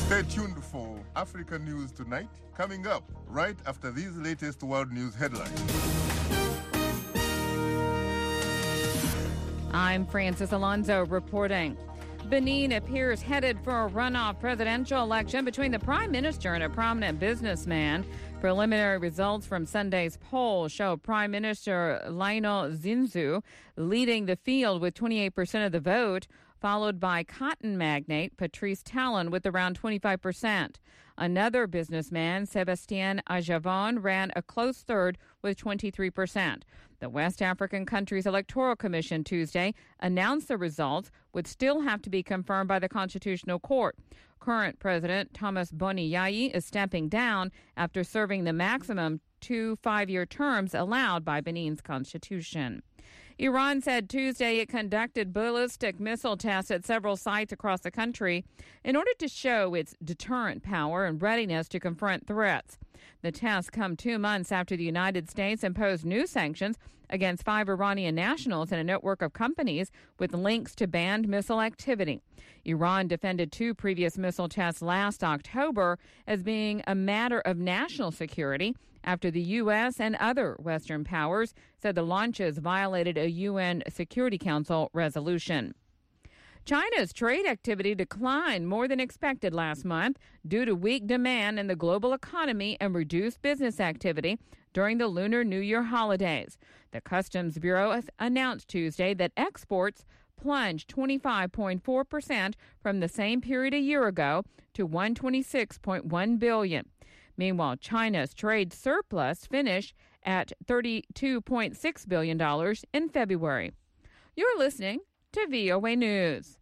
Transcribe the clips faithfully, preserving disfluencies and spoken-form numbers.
Stay tuned for Africa News Tonight, coming up right after these latest world news headlines. I'm Francis Alonso reporting. Benin appears headed for a runoff presidential election between the prime minister and a prominent businessman. Preliminary results from Sunday's poll show Prime Minister Lionel Zinzu leading the field with twenty-eight percent of the vote, followed by cotton magnate Patrice Talon with around twenty-five percent. Another businessman, Sebastien Ajavon, ran a close third with twenty-three percent. The West African country's Electoral Commission Tuesday announced the results would still have to be confirmed by the Constitutional Court. Current President Thomas Boni Yayi is stepping down after serving the maximum two five-year terms allowed by Benin's constitution. Iran said Tuesday it conducted ballistic missile tests at several sites across the country in order to show its deterrent power and readiness to confront threats. The tests come two months after the United States imposed new sanctions against five Iranian nationals and a network of companies with links to banned missile activity. Iran defended two previous missile tests last October as being a matter of national security after the U S and other Western powers said the launches violated a U N Security Council resolution. China's trade activity declined more than expected last month due to weak demand in the global economy and reduced business activity during the Lunar New Year holidays. The Customs Bureau has announced Tuesday that exports plunged twenty-five point four percent from the same period a year ago to one hundred twenty-six point one billion dollars. Meanwhile, China's trade surplus finished at thirty-two point six billion dollars in February. You're listening to V O A News.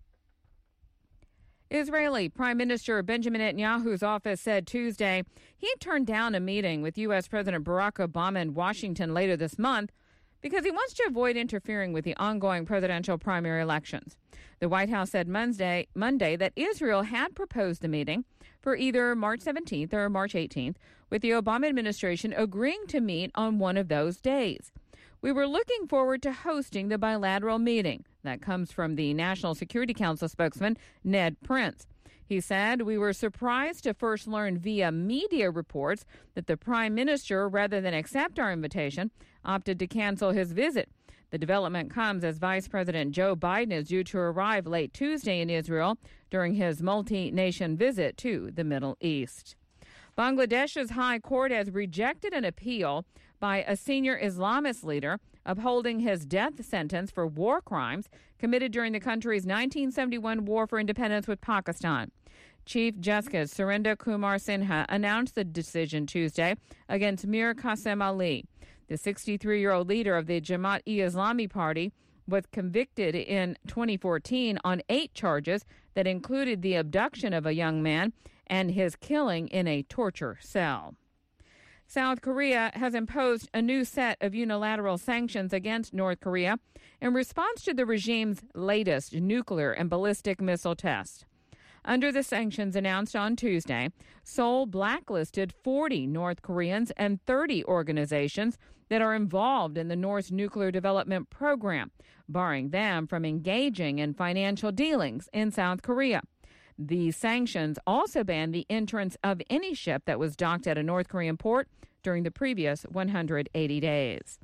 Israeli Prime Minister Benjamin Netanyahu's office said Tuesday he turned down a meeting with U S. President Barack Obama in Washington later this month because he wants to avoid interfering with the ongoing presidential primary elections. The White House said Monday, Monday that Israel had proposed the meeting for either March seventeenth or March eighteenth, with the Obama administration agreeing to meet on one of those days. We were looking forward to hosting the bilateral meeting. That comes from the National Security Council spokesman, Ned Prince. He said, we were surprised to first learn via media reports that the prime minister, rather than accept our invitation, opted to cancel his visit. The development comes as Vice President Joe Biden is due to arrive late Tuesday in Israel during his multi-nation visit to the Middle East. Bangladesh's high court has rejected an appeal by a senior Islamist leader upholding his death sentence for war crimes committed during the country's nineteen seventy-one war for independence with Pakistan. Chief Justice Surinder Kumar Sinha announced the decision Tuesday against Mir Qasim Ali. The sixty-three-year-old leader of the Jamaat-e-Islami Party was convicted in twenty fourteen on eight charges that included the abduction of a young man and his killing in a torture cell. South Korea has imposed a new set of unilateral sanctions against North Korea in response to the regime's latest nuclear and ballistic missile tests. Under the sanctions announced on Tuesday, Seoul blacklisted forty North Koreans and thirty organizations that are involved in the North's nuclear development program, barring them from engaging in financial dealings in South Korea. The sanctions also banned the entrance of any ship that was docked at a North Korean port during the previous one hundred eighty days.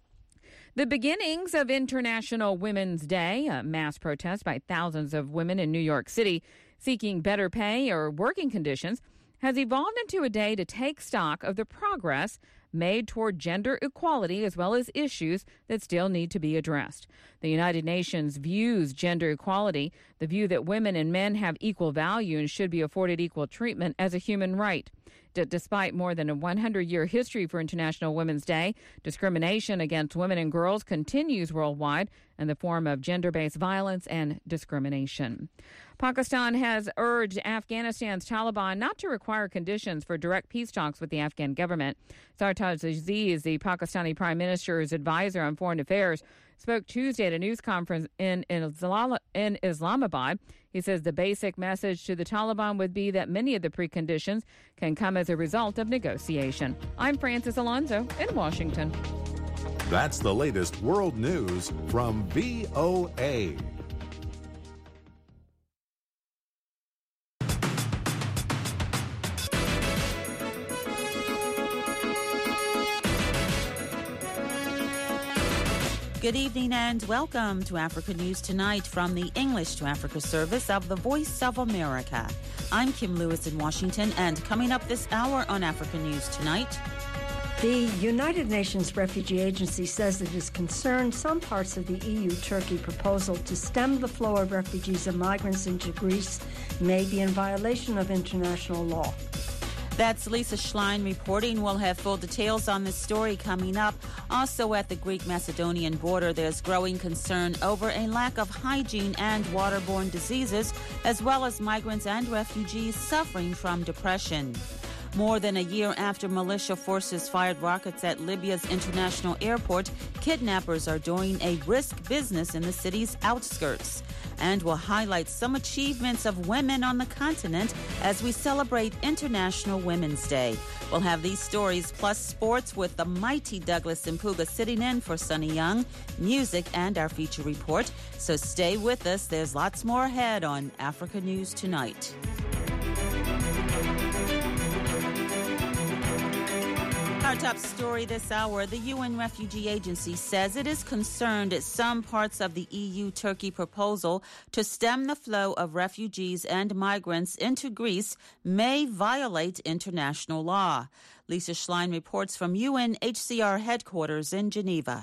The beginnings of International Women's Day, a mass protest by thousands of women in New York City seeking better pay or working conditions, has evolved into a day to take stock of the progress made toward gender equality as well as issues that still need to be addressed. The United Nations views gender equality, the view that women and men have equal value and should be afforded equal treatment, as a human right. D- despite more than a one hundred year history for International Women's Day, discrimination against women and girls continues worldwide in the form of gender-based violence and discrimination. Pakistan has urged Afghanistan's Taliban not to require conditions for direct peace talks with the Afghan government. Sartaj Aziz, the Pakistani Prime Minister's advisor on foreign affairs, spoke Tuesday at a news conference in, in, Islam, in Islamabad. He says the basic message to the Taliban would be that many of the preconditions can come as a result of negotiation. I'm Francis Alonso in Washington. That's the latest world news from V O A. Good evening and welcome to Africa News Tonight from the English to Africa service of the Voice of America. I'm Kim Lewis in Washington, and coming up this hour on Africa News Tonight. The United Nations Refugee Agency says it is concerned some parts of the E U-Turkey proposal to stem the flow of refugees and migrants into Greece may be in violation of international law. That's Lisa Schlein reporting. We'll have full details on this story coming up. Also at the Greek-Macedonian border, there's growing concern over a lack of hygiene and waterborne diseases, as well as migrants and refugees suffering from depression. More than a year after militia forces fired rockets at Libya's international airport, kidnappers are doing a brisk business in the city's outskirts. And we'll highlight some achievements of women on the continent as we celebrate International Women's Day. We'll have these stories plus sports with the mighty Douglas Mpuga sitting in for Sunny Young, music, and our feature report. So stay with us. There's lots more ahead on Africa News Tonight. Our top story this hour, the U N Refugee Agency says it is concerned at some parts of the E U-Turkey proposal to stem the flow of refugees and migrants into Greece may violate international law. Lisa Schlein reports from U N H C R headquarters in Geneva.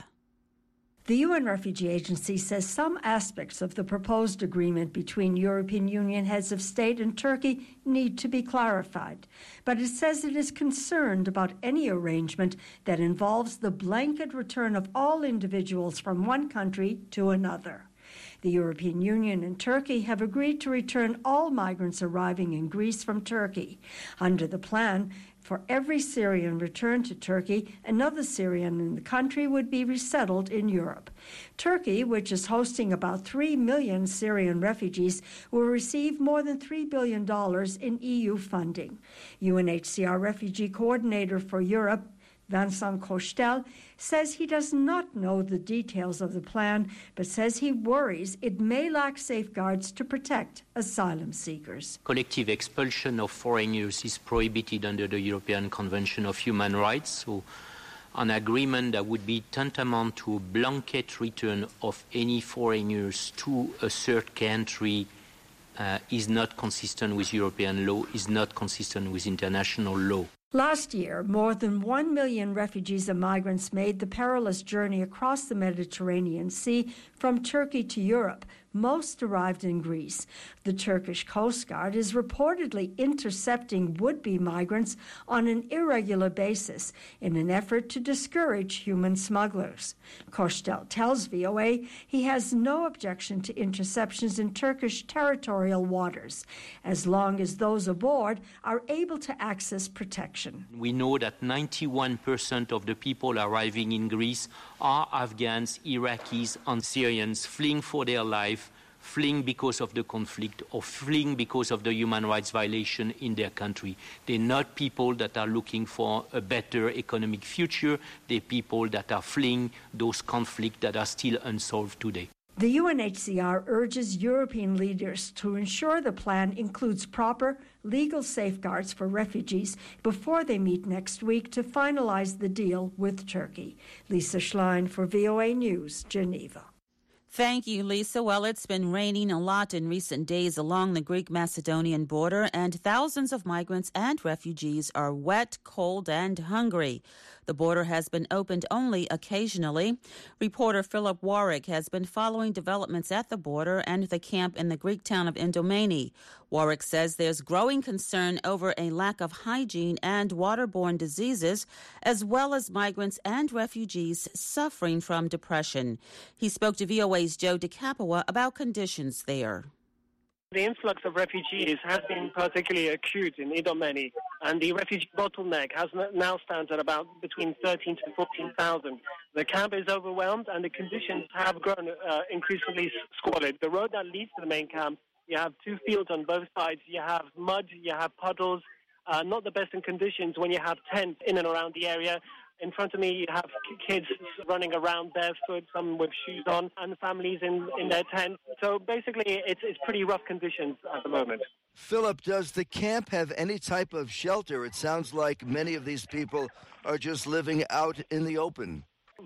The U N Refugee Agency says some aspects of the proposed agreement between European Union heads of state and Turkey need to be clarified. But it says it is concerned about any arrangement that involves the blanket return of all individuals from one country to another. The European Union and Turkey have agreed to return all migrants arriving in Greece from Turkey. Under the plan, for every Syrian returned to Turkey, another Syrian in the country would be resettled in Europe. Turkey, which is hosting about three million Syrian refugees, will receive more than three billion dollars in E U funding. U N H C R Refugee Coordinator for Europe, Vincent Cochetel, says he does not know the details of the plan, but says he worries it may lack safeguards to protect asylum seekers. Collective expulsion of foreigners is prohibited under the European Convention of Human Rights, so an agreement that would be tantamount to a blanket return of any foreigners to a third country uh, is not consistent with European law, is not consistent with international law. Last year, more than one million refugees and migrants made the perilous journey across the Mediterranean Sea from Turkey to Europe. Most arrived in Greece. The Turkish Coast Guard is reportedly intercepting would-be migrants on an irregular basis in an effort to discourage human smugglers. Cochetel tells V O A he has no objection to interceptions in Turkish territorial waters, as long as those aboard are able to access protection. We know that ninety-one percent of the people arriving in Greece are Afghans, Iraqis, and Syrians fleeing for their life, fleeing because of the conflict or fleeing because of the human rights violation in their country. They're not people that are looking for a better economic future. They're people that are fleeing those conflicts that are still unsolved today. The U N H C R urges European leaders to ensure the plan includes proper legal safeguards for refugees before they meet next week to finalize the deal with Turkey. Lisa Schlein for V O A News, Geneva. Thank you, Lisa. Well, it's been raining a lot in recent days along the Greek-Macedonian border, and thousands of migrants and refugees are wet, cold, and hungry. The border has been opened only occasionally. Reporter Philip Warwick has been following developments at the border and the camp in the Greek town of Indomeni. Warwick says there's growing concern over a lack of hygiene and waterborne diseases, as well as migrants and refugees suffering from depression. He spoke to V O A's Joe DeCapua about conditions there. The influx of refugees has been particularly acute in Idomeni, and the refugee bottleneck has now stands at about between thirteen to fourteen thousand. The camp is overwhelmed, and the conditions have grown uh, increasingly squalid. The road that leads to the main camp, you have two fields on both sides. You have mud, you have puddles, uh, not the best in conditions when you have tents in and around the area. In front of me, you have kids running around barefoot, some with shoes on, and families in, in their tents. So basically, it's, it's pretty rough conditions at the moment. Philip, does the camp have any type of shelter? It sounds like many of these people are just living out in the open.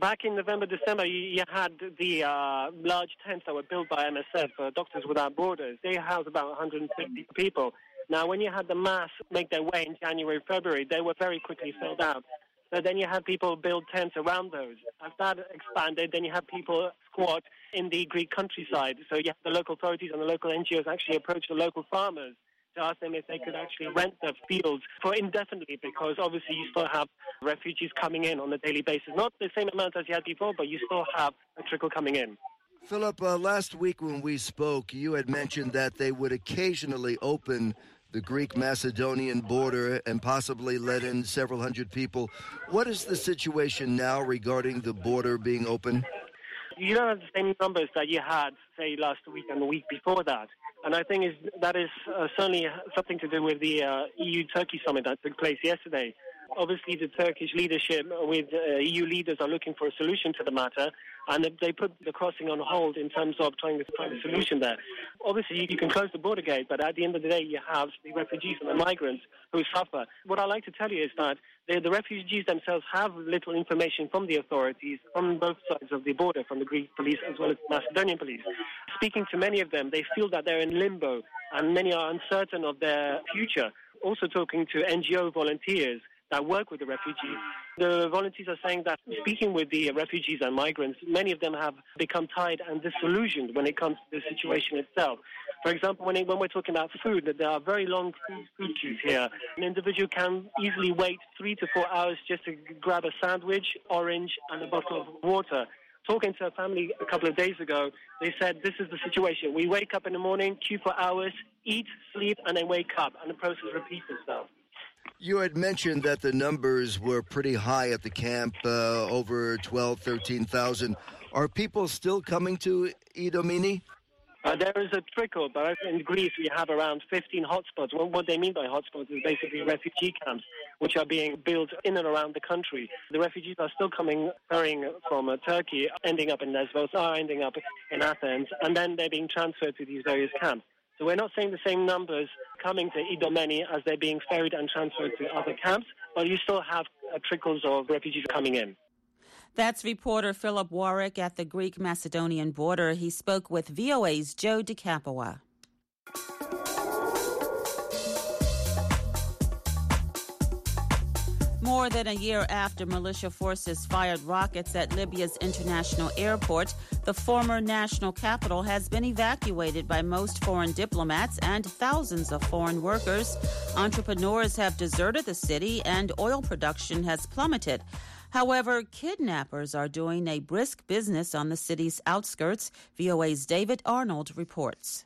back in November, December, you, you had the uh, large tents that were built by M S F, uh, Doctors Without Borders. They housed about one hundred fifty people. Now, when you had the mass make their way in January, February, they were very quickly filled out. So then you had people build tents around those. As that expanded, then you had people squat in the Greek countryside. So you have the local authorities and the local N G Os actually approach the local farmers to ask them if they could actually rent the fields for indefinitely, because obviously you still have refugees coming in on a daily basis. Not the same amount as you had before, but you still have a trickle coming in. Philip, uh, last week when we spoke, you had mentioned that they would occasionally open the Greek-Macedonian border and possibly let in several hundred people. What is the situation now regarding the border being open? You don't have the same numbers that you had, say, last week and the week before that. And I think is, that is uh, certainly something to do with the uh, E U-Turkey summit that took place yesterday. Obviously, the Turkish leadership with uh, E U leaders are looking for a solution to the matter, and they put the crossing on hold in terms of trying to find a solution there. Obviously, you can close the border gate, but at the end of the day, you have the refugees and the migrants who suffer. What I'd like to tell you is that the, the refugees themselves have little information from the authorities, from both sides of the border, from the Greek police as well as the Macedonian police. Speaking to many of them, they feel that they're in limbo, and many are uncertain of their future. Also talking to N G O volunteers that work with the refugees, the volunteers are saying that speaking with the refugees and migrants, many of them have become tired and disillusioned when it comes to the situation itself. For example, when, it, when we're talking about food, there are very long food, food queues here. An individual can easily wait three to four hours just to grab a sandwich, orange, and a bottle of water. Talking to a family a couple of days ago, they said this is the situation. We wake up in the morning, queue for hours, eat, sleep, and then wake up, and the process repeats itself. You had mentioned that the numbers were pretty high at the camp, uh, over twelve, thirteen thousand. Are people still coming to Idomeni? Uh, there is a trickle, but in Greece we have around fifteen hotspots. Well, what they mean by hotspots is basically refugee camps, which are being built in and around the country. The refugees are still coming, ferrying from uh, Turkey, ending up in Lesbos, are ending up in Athens, and then they're being transferred to these various camps. So we're not seeing the same numbers coming to Idomeni as they're being ferried and transferred to other camps, but you still have uh, trickles of refugees coming in. That's reporter Philip Warwick at the Greek-Macedonian border. He spoke with V O A's Joe DeCapua. More than a year after militia forces fired rockets at Libya's international airport, the former national capital has been evacuated by most foreign diplomats and thousands of foreign workers. Entrepreneurs have deserted the city and oil production has plummeted. However, kidnappers are doing a brisk business on the city's outskirts. V O A's David Arnold reports.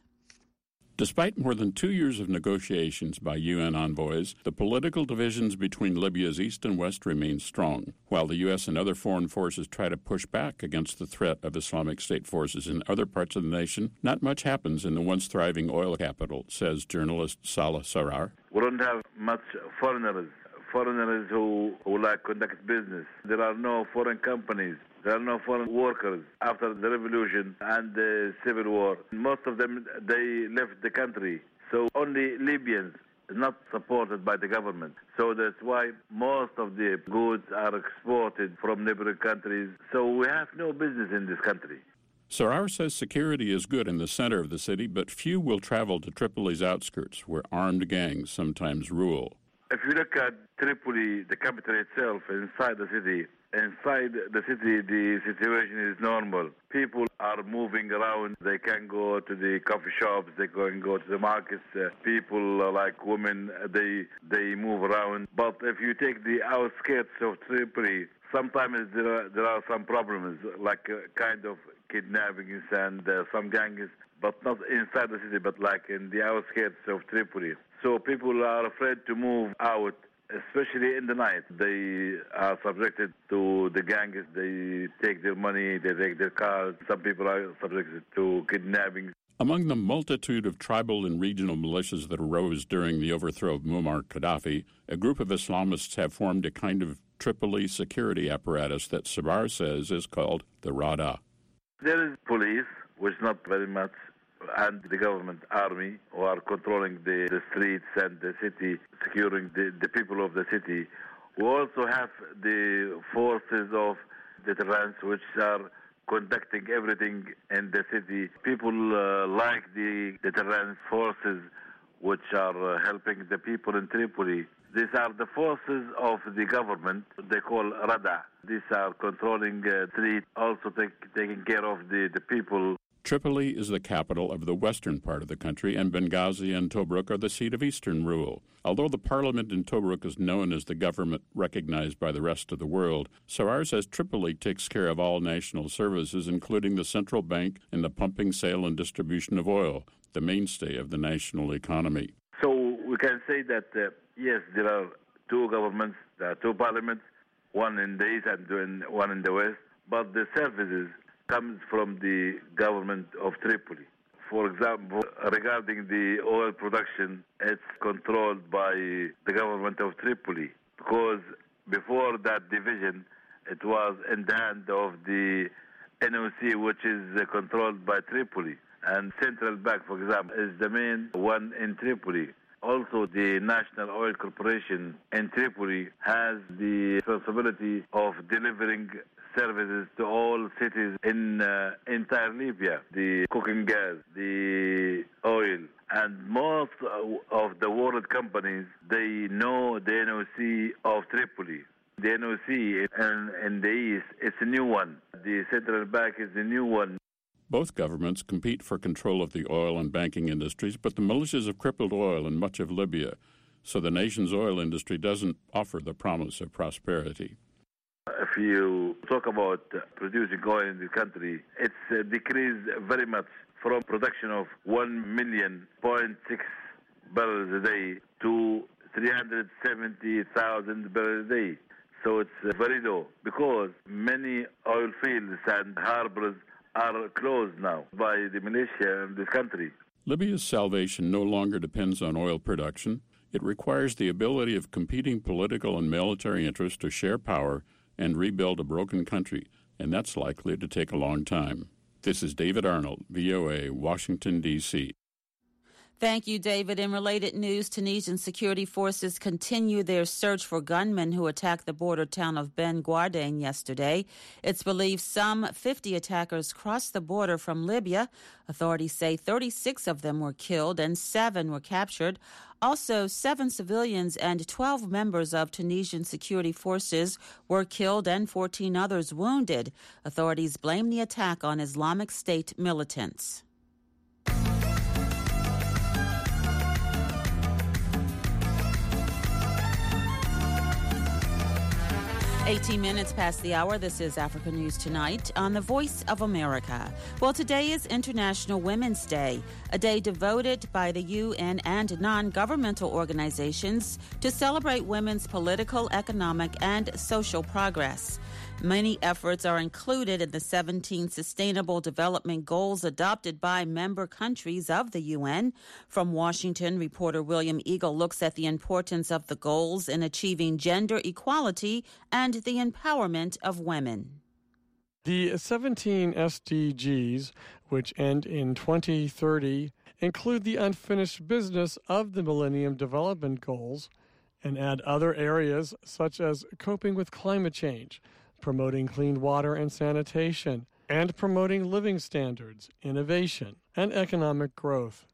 Despite more than two years of negotiations by U N envoys, the political divisions between Libya's east and west remain strong. While the U S and other foreign forces try to push back against the threat of Islamic State forces in other parts of the nation, not much happens in the once thriving oil capital, says journalist Salah Sarar. We don't have much foreigners, foreigners who, who like conduct business. There are no foreign companies. There are no foreign workers after the revolution and the civil war. Most of them, they left the country. So only Libyans, not supported by the government. So that's why most of the goods are exported from neighboring countries. So we have no business in this country. Sarar says security is good in the center of the city, but few will travel to Tripoli's outskirts, where armed gangs sometimes rule. If you look at Tripoli, the capital itself, inside the city, inside the city, the situation is normal. People are moving around. They can go to the coffee shops. They can go to the markets. Uh, people, uh, like women, they they move around. But if you take the outskirts of Tripoli, sometimes there are, there are some problems, like uh, kind of kidnappings and uh, some gangs, but not inside the city, but like in the outskirts of Tripoli. So people are afraid to move out, especially in the night. They are subjected to the gangs. They take their money, they take their cars. Some people are subjected to kidnapping. Among the multitude of tribal and regional militias that arose during the overthrow of Muammar Gaddafi, a group of Islamists have formed a kind of Tripoli security apparatus that Sarar says is called the Rada. There is police, which is not very much, and the government army who are controlling the, the streets and the city, securing the, the people of the city. We also have the forces of the Terrans, which are conducting everything in the city. People uh, like the, the Terran forces, which are uh, helping the people in Tripoli. These are the forces of the government, they call Rada. These are controlling uh, street, also take, taking care of the, the people. Tripoli is the capital of the western part of the country, and Benghazi and Tobruk are the seat of eastern rule. Although the parliament in Tobruk is known as the government recognized by the rest of the world, Sawar says Tripoli takes care of all national services, including the central bank and the pumping, sale, and distribution of oil, the mainstay of the national economy. So we can say that, uh, yes, there are two governments, there are two parliaments, one in the east and one in the west, but the services comes from the government of Tripoli. For example, regarding the oil production, it's controlled by the government of Tripoli, because before that division, it was in the hand of the N O C, which is controlled by Tripoli. And Central Bank, for example, is the main one in Tripoli. Also, the National Oil Corporation in Tripoli has the responsibility of delivering services to all cities in uh, entire Libya, the cooking gas, the oil. And most of the world companies, they know the N O C of Tripoli. The N O C in, in the east, it's a new one. The Central Bank is a new one. Both governments compete for control of the oil and banking industries, but the militias have crippled oil in much of Libya, so the nation's oil industry doesn't offer the promise of prosperity. If you talk about producing oil in the country, it's uh, decreased very much from production of one million point six barrels a day to three hundred seventy thousand barrels a day. So it's uh, very low because many oil fields and harbors are closed now by the militia in this country. Libya's salvation no longer depends on oil production. It requires the ability of competing political and military interests to share power and rebuild a broken country, and that's likely to take a long time. This is David Arnold, V O A, Washington, D C Thank you, David. In related news, Tunisian security forces continue their search for gunmen who attacked the border town of Ben Guardain yesterday. It's believed some fifty attackers crossed the border from Libya. Authorities say thirty-six of them were killed and seven were captured. Also, seven civilians and twelve members of Tunisian security forces were killed and fourteen others wounded. Authorities blame the attack on Islamic State militants. eighteen minutes past the hour. This is Africa News Tonight on the Voice of America. Well, today is International Women's Day, a day devoted by the U N and non-governmental organizations to celebrate women's political, economic, and social progress. Many efforts are included in the seventeen Sustainable Development Goals adopted by member countries of the U N. From Washington, reporter William Eagle looks at the importance of the goals in achieving gender equality and the empowerment of women. The seventeen S D Gs, which end in twenty thirty, include the unfinished business of the Millennium Development Goals and add other areas such as coping with climate change, promoting clean water and sanitation, and promoting living standards, innovation, and economic growth.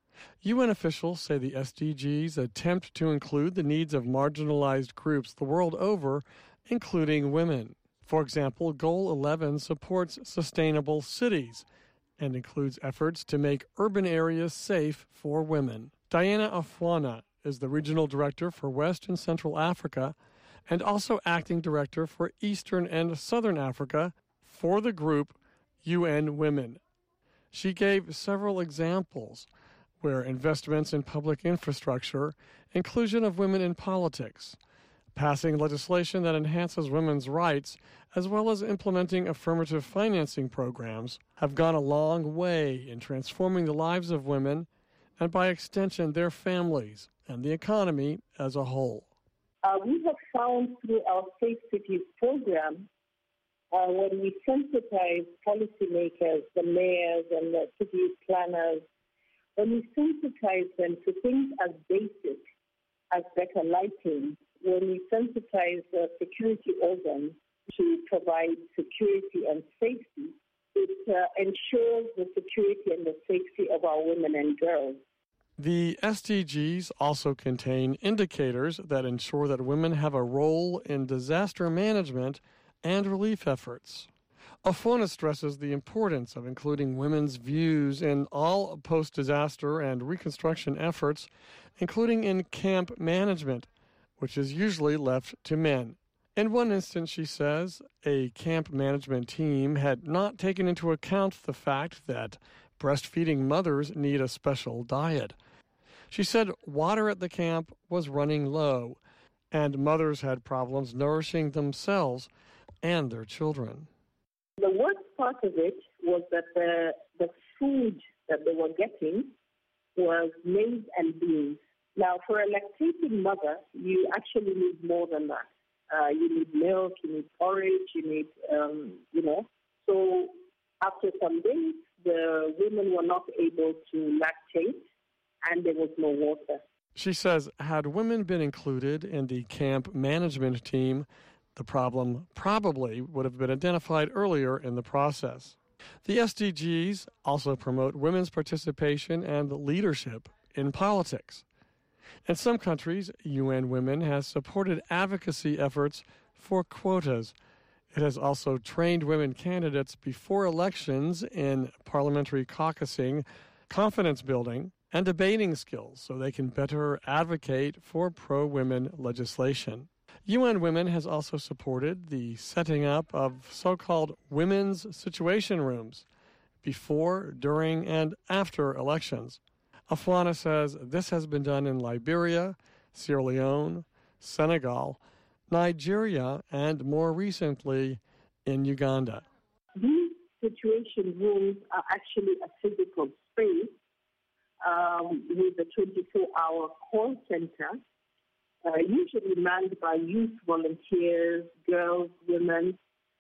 U N officials say the S D Gs attempt to include the needs of marginalized groups the world over, including women. For example, Goal eleven supports sustainable cities and includes efforts to make urban areas safe for women. Diana Afwana is the regional director for West and Central Africa and also acting director for Eastern and Southern Africa for the group U N Women. She gave several examples where investments in public infrastructure, inclusion of women in politics, passing legislation that enhances women's rights, as well as implementing affirmative financing programs, have gone a long way in transforming the lives of women and, by extension, their families and the economy as a whole. Uh, we have found through our Safe Cities program, uh, when we sensitize policymakers, the mayors and the city planners, when we sensitize them to things as basic as better lighting, when we sensitize the security organs to provide security and safety. It uh, ensures the security and the safety of our women and girls. The S D Gs also contain indicators that ensure that women have a role in disaster management and relief efforts. Afona stresses the importance of including women's views in all post-disaster and reconstruction efforts, including in camp management, which is usually left to men. In one instance, she says, a camp management team had not taken into account the fact that breastfeeding mothers need a special diet. She said water at the camp was running low, and mothers had problems nourishing themselves and their children. The worst part of it was that the, the food that they were getting was maize and beans. Now, for a lactating mother, you actually need more than that. Uh, you need milk, you need porridge, you need, um, you know. So after some days, the women were not able to lactate, and there was no water. She says, had women been included in the camp management team, the problem probably would have been identified earlier in the process. The S D Gs also promote women's participation and leadership in politics. In some countries, U N Women has supported advocacy efforts for quotas. It has also trained women candidates before elections in parliamentary caucusing, confidence building, and debating skills so they can better advocate for pro-women legislation. U N Women has also supported the setting up of so-called women's situation rooms before, during, and after elections. Afwana says this has been done in Liberia, Sierra Leone, Senegal, Nigeria, and more recently in Uganda. These situation rooms are actually a physical space um, with a twenty-four hour call center, uh, usually manned by youth volunteers, girls, women,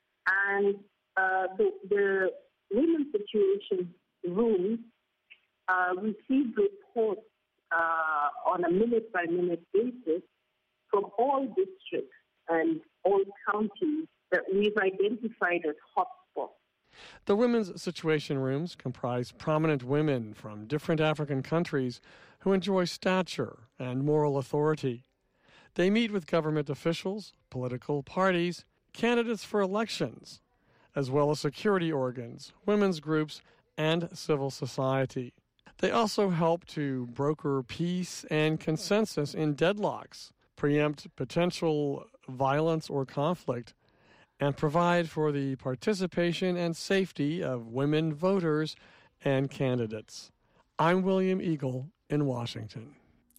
and uh, the, the women's situation rooms Uh, receive reports uh, on a minute-by-minute basis from all districts and all counties that we've identified as hotspots. The women's situation rooms comprise prominent women from different African countries who enjoy stature and moral authority. They meet with government officials, political parties, candidates for elections, as well as security organs, women's groups, and civil society. They also help to broker peace and consensus in deadlocks, preempt potential violence or conflict, and provide for the participation and safety of women voters and candidates. I'm William Eagle in Washington.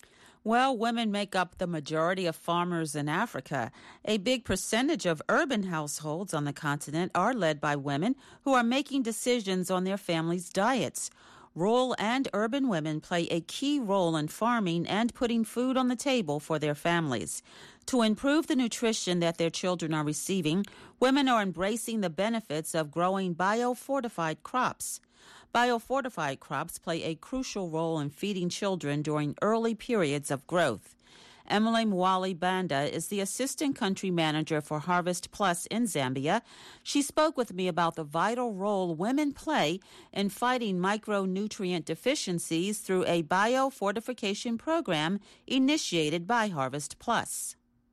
Well, women make up the majority of farmers in Africa. A big percentage of urban households on the continent are led by women who are making decisions on their families' diets. Rural and urban women play a key role in farming and putting food on the table for their families. To improve the nutrition that their children are receiving, women are embracing the benefits of growing biofortified crops. Biofortified crops play a crucial role in feeding children during early periods of growth. Emily Mwali Banda is the assistant country manager for Harvest Plus in Zambia. She spoke with me about the vital role women play in fighting micronutrient deficiencies through a biofortification program initiated by Harvest Plus.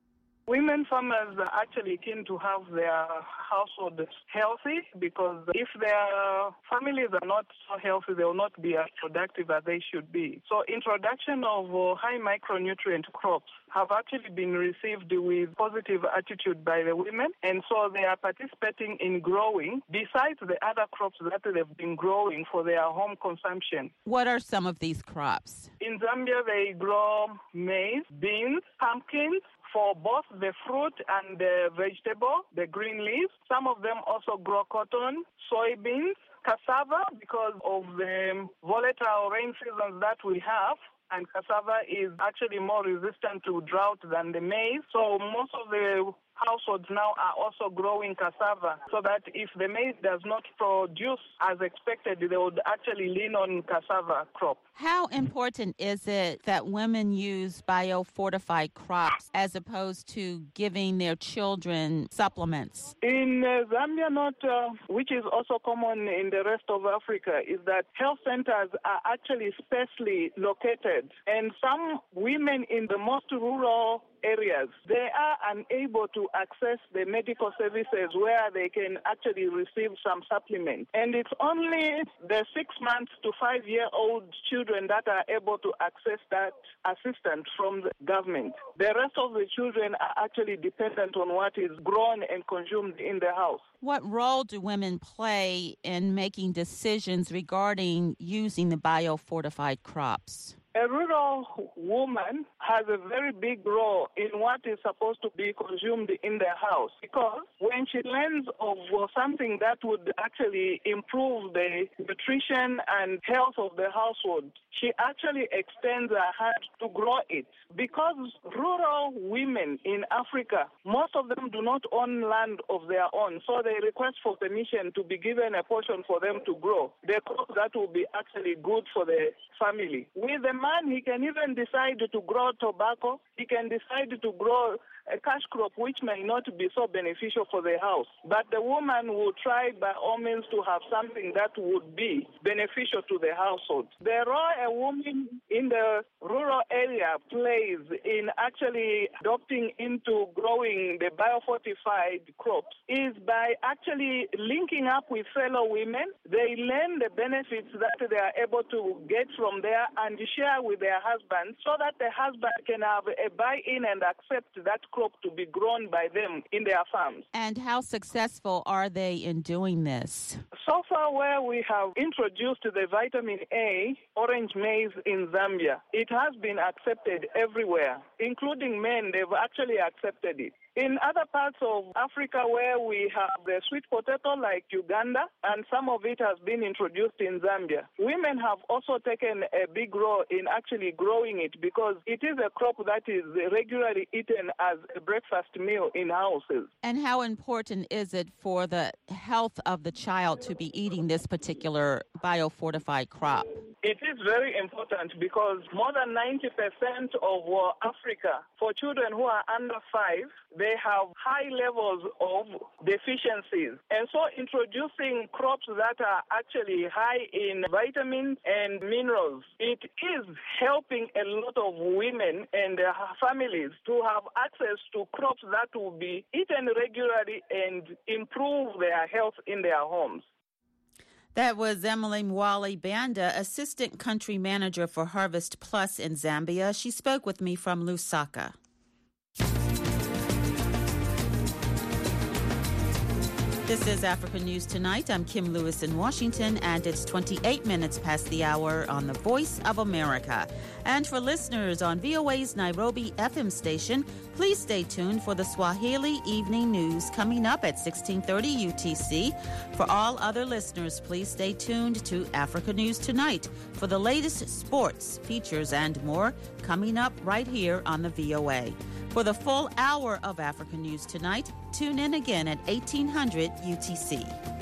Women farmers are actually keen to have their household healthy because if their families are not so healthy, they will not be as productive as they should be. So introduction of uh, high micronutrient crops have actually been received with positive attitude by the women, and so they are participating in growing besides the other crops that they've been growing for their home consumption. What are some of these crops? In Zambia, they grow maize, beans, pumpkins, for both the fruit and the vegetable, the green leaves. Some of them also grow cotton, soybeans, cassava because of the volatile rain seasons that we have. And cassava is actually more resistant to drought than the maize. So most of the households now are also growing cassava, so that if the maize does not produce as expected, they would actually lean on cassava crop. How important is it that women use biofortified crops as opposed to giving their children supplements? In uh, Zambia, not uh, which is also common in the rest of Africa, is that health centers are actually sparsely located, and some women in the most rural areas, they are unable to access the medical services where they can actually receive some supplement. And it's only the six months to five-year-old children that are able to access that assistance from the government. The rest of the children are actually dependent on what is grown and consumed in the house. What role do women play in making decisions regarding using the biofortified crops? A rural woman has a very big role in what is supposed to be consumed in the house, because when she learns of something that would actually improve the nutrition and health of the household, she actually extends her hand to grow it. Because rural women in Africa, most of them do not own land of their own, so they request for permission to be given a portion for them to grow the crop that will be actually good for the family. With the man, he can even decide to grow tobacco. He can decide to grow a cash crop which may not be so beneficial for the house. But the woman will try by all means to have something that would be beneficial to the household. The role a woman in the rural area plays in actually adopting into growing the biofortified crops is by actually linking up with fellow women. They learn the benefits that they are able to get from there and share with their husbands, so that the husband can have a buy-in and accept that crop to be grown by them in their farms. And how successful are they in doing this? So far, where we have introduced the vitamin A orange maize in Zambia, it has been accepted everywhere, including men. They've actually accepted it. In other parts of Africa where we have the sweet potato like Uganda, and some of it has been introduced in Zambia, women have also taken a big role in actually growing it, because it is a crop that is regularly eaten as a breakfast meal in houses. And how important is it for the health of the child to be eating this particular biofortified crop? It is very important, because more than ninety percent of uh, Africa, for children who are under five, they have high levels of deficiencies. And so introducing crops that are actually high in vitamins and minerals, it is helping a lot of women and their families to have access to crops that will be eaten regularly and improve their health in their homes. That was Emily Mwali Banda, Assistant Country Manager for Harvest Plus in Zambia. She spoke with me from Lusaka. This is Africa News Tonight. I'm Kim Lewis in Washington, and it's twenty-eight minutes past the hour on the Voice of America. And for listeners on V O A's Nairobi F M station, please stay tuned for the Swahili Evening News coming up at sixteen thirty U T C. For all other listeners, please stay tuned to Africa News Tonight for the latest sports, features, and more coming up right here on the V O A. For the full hour of Africa News Tonight, tune in again at eighteen hundred U T C.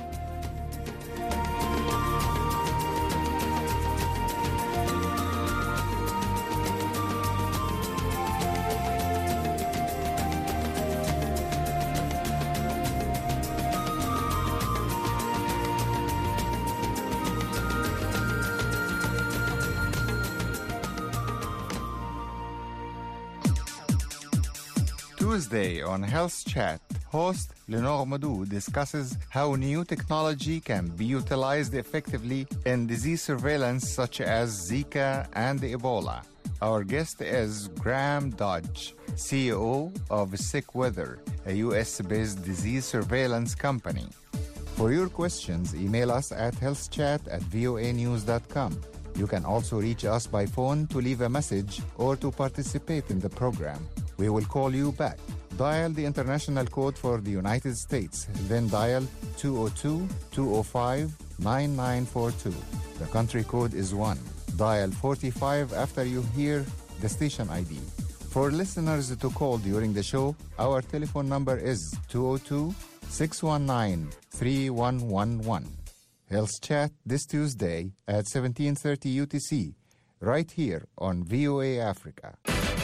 Tuesday on Health Chat, host Lenore Madou discusses how new technology can be utilized effectively in disease surveillance such as Zika and Ebola. Our guest is Graham Dodge, C E O of Sick Weather, a U S-based disease surveillance company. For your questions, email us at healthchat at voa news dot com. You can also reach us by phone to leave a message or to participate in the program. We will call you back. Dial the international code for the United States, then dial two oh two, two oh five, nine nine four two. The country code is one. Dial forty-five after you hear the station I D. For listeners to call during the show, our telephone number is two oh two, six one nine, three one one one. Health Chat this Tuesday at seventeen thirty U T C, right here on V O A Africa.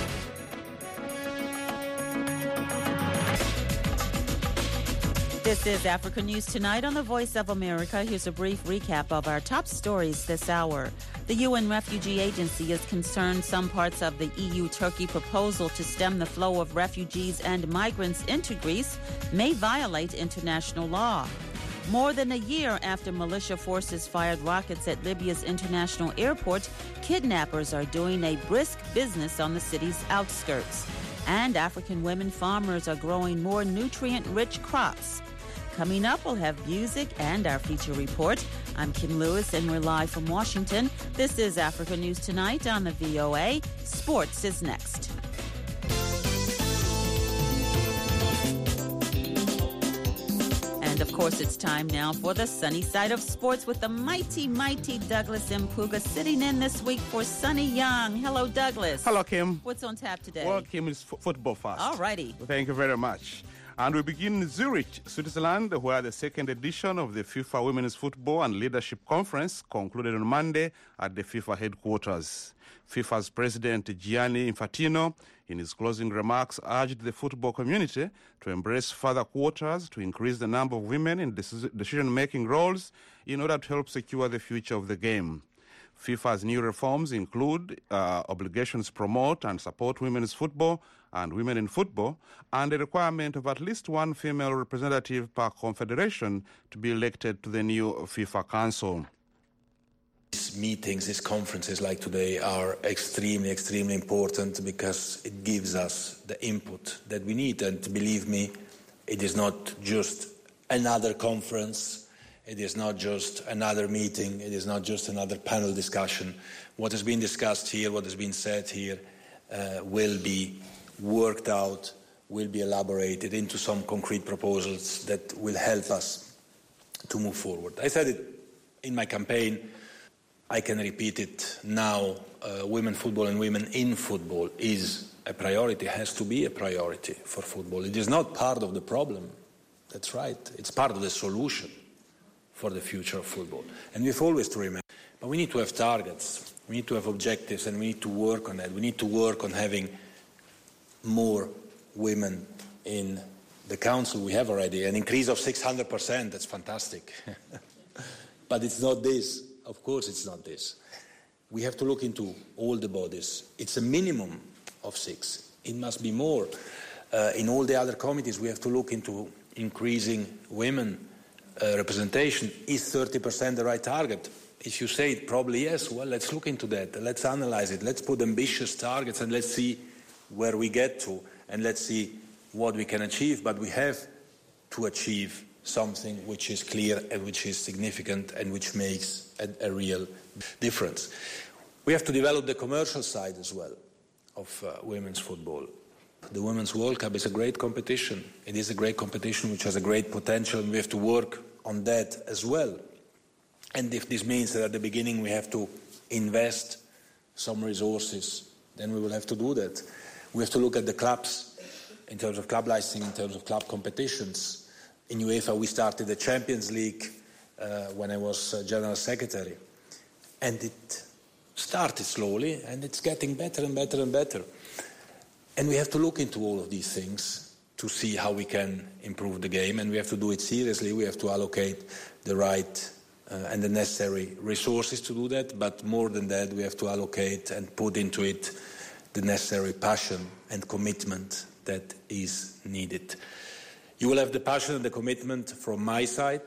This is Africa News Tonight on the Voice of America. Here's a brief recap of our top stories this hour. The U N Refugee Agency is concerned some parts of the E U-Turkey proposal to stem the flow of refugees and migrants into Greece may violate international law. More than a year after militia forces fired rockets at Libya's international airport, kidnappers are doing a brisk business on the city's outskirts. And African women farmers are growing more nutrient-rich crops. Coming up, we'll have music and our feature report. I'm Kim Lewis, and we're live from Washington. This is Africa News Tonight on the V O A. Sports is next. And, of course, it's time now for the sunny side of sports with the mighty, mighty Douglas Mpuga sitting in this week for Sunny Young. Hello, Douglas. Hello, Kim. What's on tap today? Well, Kim, is f- football first. All righty. Thank you very much. And we begin in Zurich, Switzerland, where the second edition of the FIFA Women's Football and Leadership Conference concluded on Monday at the FIFA headquarters. FIFA's president Gianni Infantino, in his closing remarks, urged the football community to embrace further quotas to increase the number of women in decision-making roles in order to help secure the future of the game. FIFA's new reforms include uh, obligations to promote and support women's football and women in football, and a requirement of at least one female representative per confederation to be elected to the new FIFA Council. These meetings, these conferences like today are extremely, extremely important because it gives us the input that we need. And believe me, it is not just another conference. It is not just another meeting. It is not just another panel discussion. What has been discussed here, what has been said here, uh, will be worked out, will be elaborated into some concrete proposals that will help us to move forward. I said it in my campaign. I can repeat it now. Uh, women football and women in football is a priority, has to be a priority for football. It is not part of the problem. That's right. It's part of the solution for the future of football. And we have always to remember. But we need to have targets. We need to have objectives, and we need to work on that. We need to work on having more women in the council. We have already an increase of six hundred percent. That's fantastic. But it's not this. Of course it's not this. We have to look into all the bodies. It's a minimum of six. It must be more. Uh, in all the other committees, we have to look into increasing women uh, representation. Is thirty percent the right target? If you say it, probably yes. Well, let's look into that. Let's analyze it. Let's put ambitious targets and let's see where we get to, and let's see what we can achieve. But we have to achieve something which is clear and which is significant and which makes a, a real difference. We have to develop the commercial side as well of uh, women's football. The Women's World Cup is a great competition. It is a great competition which has a great potential, and we have to work on that as well. And if this means that at the beginning we have to invest some resources, then we will have to do that. We have to look at the clubs in terms of club licensing, in terms of club competitions. In UEFA, we started the Champions League uh, when I was uh, General Secretary. And it started slowly, and it's getting better and better and better. And we have to look into all of these things to see how we can improve the game, and we have to do it seriously. We have to allocate the right uh, and the necessary resources to do that, but more than that, we have to allocate and put into it the necessary passion and commitment that is needed. You will have the passion and the commitment from my side.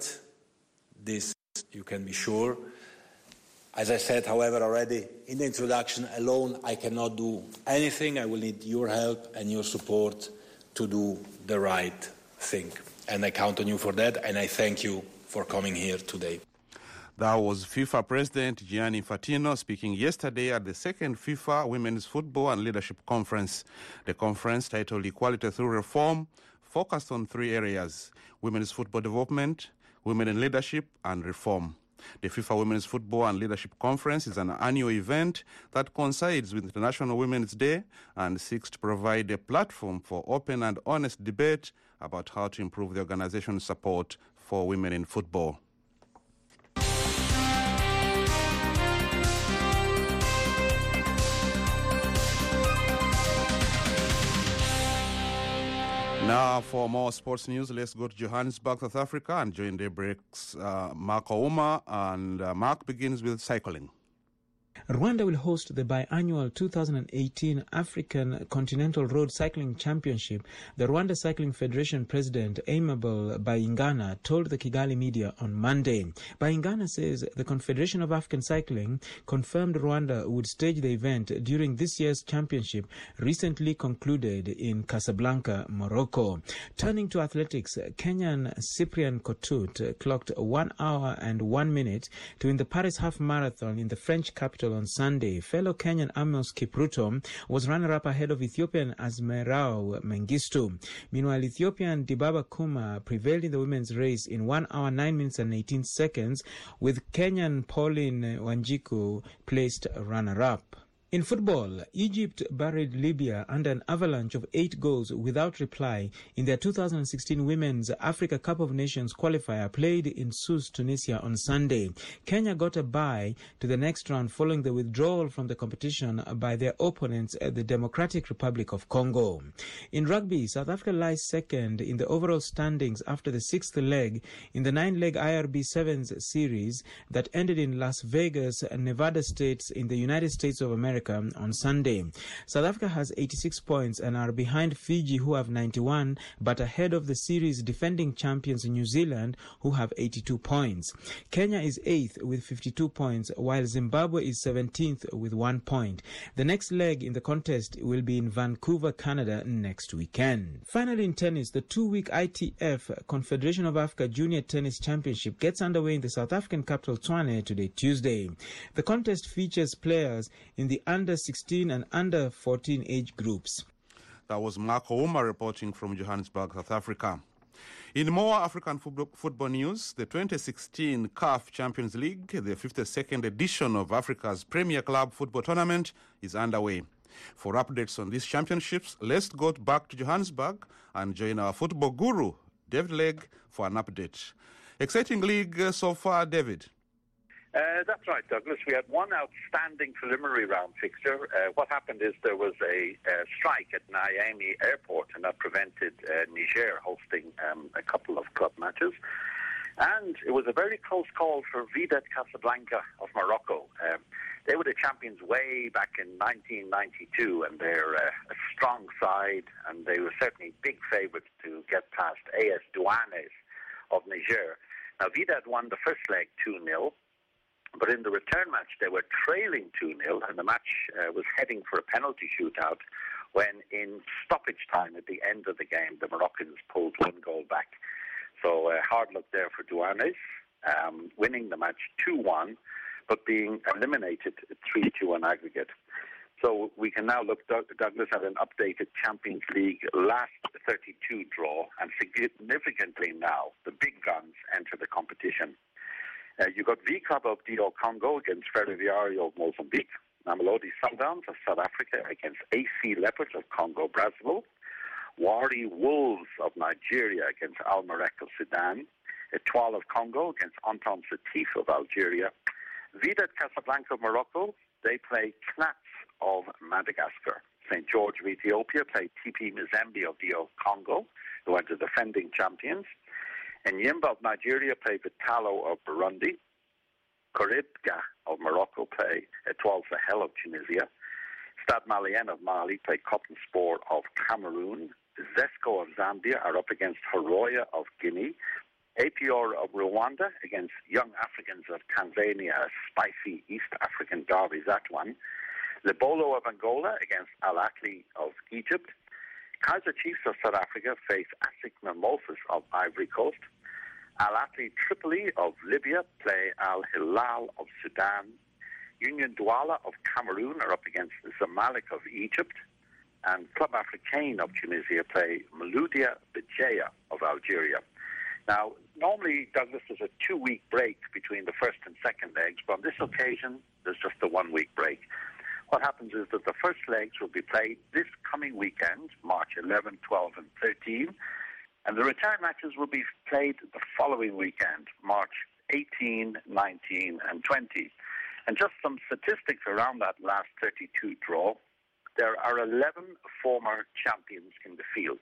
This you can be sure. As I said, however, already in the introduction, alone I cannot do anything. I will need your help and your support to do the right thing. And I count on you for that, and I thank you for coming here today. That was FIFA President Gianni Infantino speaking yesterday at the second FIFA Women's Football and Leadership Conference. The conference, titled Equality Through Reform, focused on three areas: women's football development, women in leadership, and reform. The FIFA Women's Football and Leadership Conference is an annual event that coincides with International Women's Day and seeks to provide a platform for open and honest debate about how to improve the organization's support for women in football. Now, for more sports news, let's go to Johannesburg, South Africa, and join Daybreak's uh, Mark Ouma. And uh, Mark begins with cycling. Rwanda will host the biannual two thousand eighteen African Continental Road Cycling Championship, the Rwanda Cycling Federation President Aimable Bayingana told the Kigali media on Monday. Bayingana says the Confederation of African Cycling confirmed Rwanda would stage the event during this year's championship, recently concluded in Casablanca, Morocco. Turning to athletics, Kenyan Cyprian Kotut clocked one hour and one minute to win the Paris Half Marathon in the French capital on Sunday. Fellow Kenyan Amos Kipruto was runner-up ahead of Ethiopian Asmerao Mengistu. Meanwhile, Ethiopian Dibaba Kuma prevailed in the women's race in one hour, nine minutes and eighteen seconds, with Kenyan Pauline Wanjiku placed runner-up. In football, Egypt buried Libya under an avalanche of eight goals without reply in their two thousand sixteen Women's Africa Cup of Nations qualifier played in Sousse, Tunisia on Sunday. Kenya got a bye to the next round following the withdrawal from the competition by their opponents at the Democratic Republic of Congo. In rugby, South Africa lies second in the overall standings after the sixth leg in the nine-leg I R B Sevens series that ended in Las Vegas, Nevada States in the United States of America on Sunday. South Africa has eighty-six points and are behind Fiji, who have ninety-one, but ahead of the series defending champions New Zealand, who have eighty-two points. Kenya is eighth with fifty-two points, while Zimbabwe is seventeenth with one point. The next leg in the contest will be in Vancouver, Canada next weekend. Finally, in tennis, the two-week I T F Confederation of Africa Junior Tennis Championship gets underway in the South African capital Tshwane today, Tuesday. The contest features players in the under sixteen and under fourteen age groups. That was Mark Ouma reporting from Johannesburg, South Africa. In more African football, football news, the twenty sixteen C A F Champions League, the fifty-second edition of Africa's premier club football tournament, is underway. For updates on these championships, let's go back to Johannesburg and join our football guru, David Legg, for an update. Exciting league so far, David. Uh, that's right, Douglas. We had one outstanding preliminary round fixture. Uh, what happened is there was a, a strike at Niamey Airport, and that prevented uh, Niger hosting um, a couple of club matches. And it was a very close call for Wydad Casablanca of Morocco. Um, they were the champions way back in nineteen ninety-two, and they're uh, a strong side, and they were certainly big favourites to get past A S Douanes of Niger. Now, Wydad won the first leg two nil. But in the return match, they were trailing two nil, and the match uh, was heading for a penalty shootout when, in stoppage time at the end of the game, the Moroccans pulled one goal back. So uh, hard luck there for Douanes, um, winning the match two one, but being eliminated three two on aggregate. So we can now look, Douglas, at an updated Champions League last thirty-two draw, and significantly now, the big guns enter the competition. Uh, you got V Club of D R Congo against Ferroviario of Mozambique, Mamelodi Sundowns of South Africa against A C Leopards of Congo Brazzaville, Wari Wolves of Nigeria against Al Merrek of Sudan, Etoile of Congo against Entente Setif of Algeria, Wydad Casablanca of Morocco, they play Knats of Madagascar. Saint George of Ethiopia play T P Mazembe of D R Congo, who are the defending champions. And Yimba of Nigeria play Vitalo of Burundi. Koribga of Morocco play Etoile Sahel of Tunisia. Stade Malien of Mali play Cotton Sport of Cameroon. Zesco of Zambia are up against Horoya of Guinea. A P R of Rwanda against Young Africans of Tanzania, a spicy East African derby, that one. Lebolo of Angola against Al Ahly of Egypt. Kaizer Chiefs of South Africa face ASIC Mimosas of Ivory Coast. Al Ahly Tripoli of Libya play Al Hilal of Sudan. Union Douala of Cameroon are up against Zamalek of Egypt. And Club Africain of Tunisia play Maloudia Bejaia of Algeria. Now, normally, Douglas, there's a two-week break between the first and second legs, but on this occasion, there's just a one-week break. What happens is that the first legs will be played this coming weekend, March eleventh, twelfth, and thirteenth, and the return matches will be played the following weekend, March eighteenth, nineteenth, and twentieth. And just some statistics around that last thirty-two draw, there are eleven former champions in the field.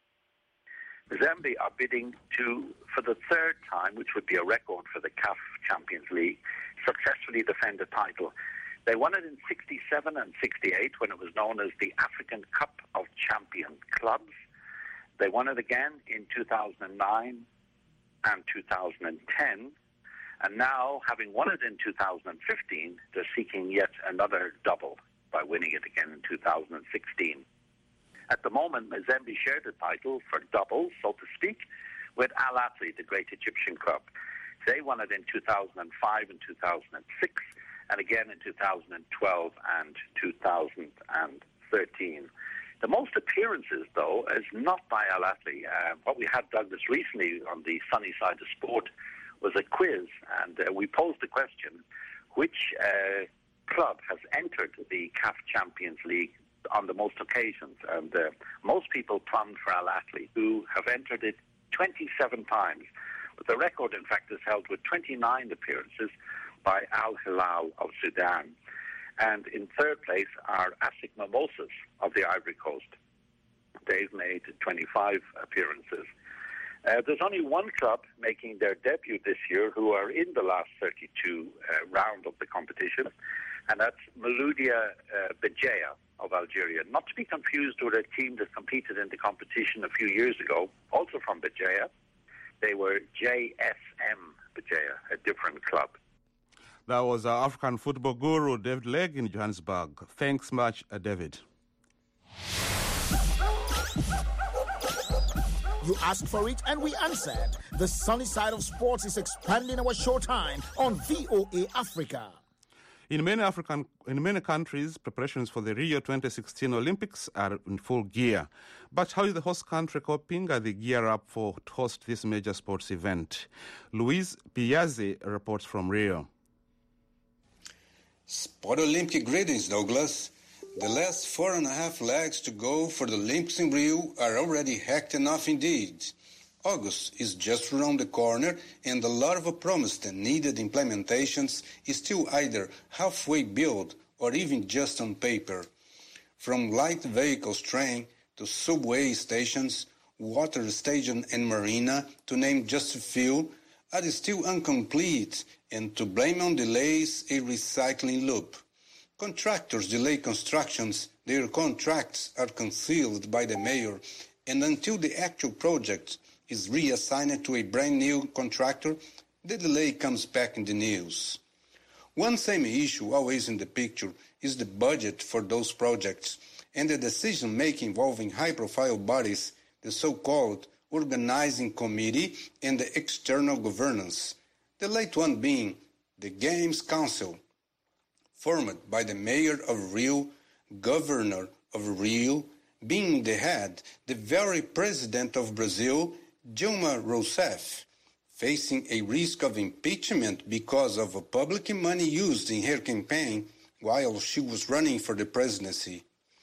Zambia are bidding to, for the third time, which would be a record for the C A F Champions League, successfully defend the title. They won it in sixty-seven and sixty-eight when it was known as the African Cup of Champion Clubs. They won it again in two thousand nine and two thousand ten. And now, having won it in two thousand fifteen, they're seeking yet another double by winning it again in two thousand sixteen. At the moment, Mazembe shared the title for doubles, so to speak, with Al Ahly, the great Egyptian club. They won it in two thousand five and two thousand six, and again in two thousand twelve and two thousand thirteen. The most appearances, though, is not by Al Ahly. Uh, what we had, Douglas, recently on the Sunny Side of Sport was a quiz, and uh, we posed the question, which uh, club has entered the C A F Champions League on the most occasions? And uh, most people plumbed for Al Ahly, who have entered it twenty-seven times. But the record, in fact, is held with twenty-nine appearances by Al Hilal of Sudan. And in third place are ASIC Mimosas of the Ivory Coast. They've made twenty-five appearances. Uh, there's only one club making their debut this year who are in the last thirty-two uh, round of the competition, and that's Maloudia uh, Bejaia of Algeria. Not to be confused with a team that competed in the competition a few years ago, also from Bejaia. They were J S M Bejaia, a different club. That was our African football guru, David Legg, in Johannesburg. Thanks much, uh, David. You asked for it and we answered. The Sunny Side of Sports is expanding our showtime on V O A Africa. In many African, in many countries, preparations for the Rio twenty sixteen Olympics are in full gear. But how is the host country coping as they gear up for to host this major sports event? Luis Piazzi reports from Rio. Sport Olympic greetings, Douglas. The last four and a half legs to go for the Olympics in Rio are already hectic enough indeed. August is just around the corner, and a lot of promised and needed implementations is still either halfway built or even just on paper. From light vehicles train to subway stations, water station and marina, to name just a few, are still incomplete, and to blame on delays a recycling loop. Contractors delay constructions, their contracts are concealed by the mayor, and until the actual project is reassigned to a brand new contractor, the delay comes back in the news. One same issue always in the picture is the budget for those projects and the decision-making involving high-profile bodies, the so-called organizing committee and the external governance, the late one being the Games Council, formed by the mayor of Rio, governor of Rio, being the head, the very president of Brazil, Dilma Rousseff, facing a risk of impeachment because of public money used in her campaign while she was running for the presidency.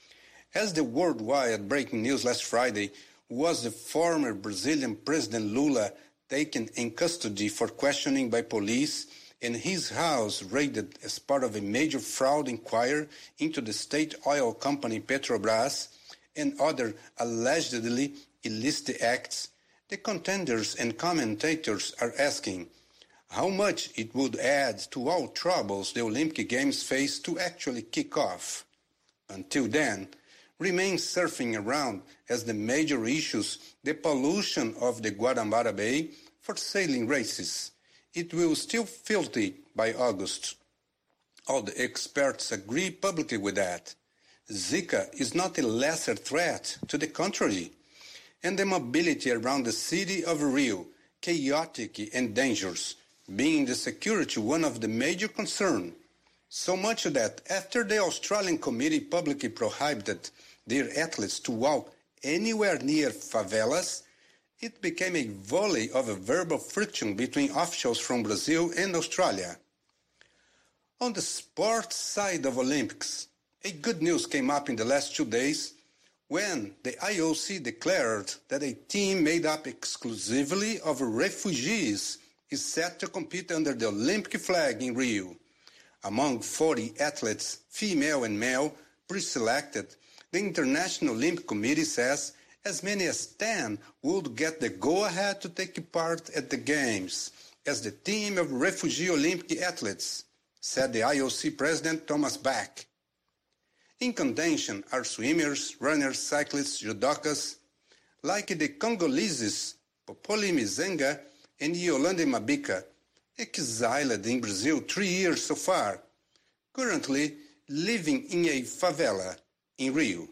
As the worldwide breaking news last Friday was the former Brazilian President Lula taken in custody for questioning by police and his house raided as part of a major fraud inquiry into the state oil company Petrobras and other allegedly illicit acts, the contenders and commentators are asking how much it would add to all troubles the Olympic Games face to actually kick off. Until then, remain surfing around as the major issues the pollution of the Guanabara Bay for sailing races. It will still filthy by August. All the experts agree publicly with that. Zika is not a lesser threat, to the contrary. And the mobility around the city of Rio, chaotic and dangerous, being the security one of the major concerns. So much that after the Australian committee publicly prohibited their athletes to walk anywhere near favelas, it became a volley of a verbal friction between officials from Brazil and Australia. On the sports side of Olympics, a good news came up in the last two days when the I O C declared that a team made up exclusively of refugees is set to compete under the Olympic flag in Rio. Among forty athletes, female and male, pre-selected, the International Olympic Committee says as many as ten would get the go-ahead to take part at the Games as the team of refugee Olympic athletes, said the I O C President Thomas Bach. In contention are swimmers, runners, cyclists, judokas, like the Congoleses Popoli Mizenga and Yolande Mabika, exiled in Brazil three years so far, currently living in a favela in Rio.